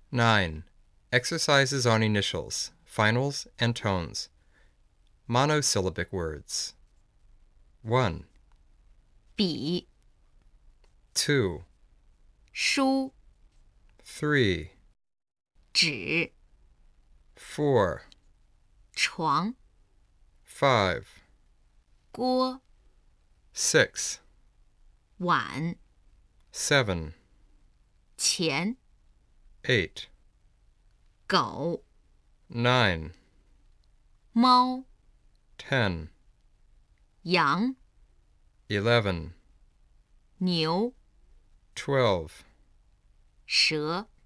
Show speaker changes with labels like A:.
A: 9. Exercises on initials, finals, and tones. Monosyllabic words. 1,
B: 笔
A: 2,
B: 书
A: 3,
B: 纸
A: 4,
B: 床
A: 5,
B: 锅
A: 6,
B: 碗
A: 7,
B: 钱
A: 8,
B: 狗
A: 9,
B: 猫
A: 10,
B: 羊
A: 11,
B: 牛
A: 12,
B: 蛇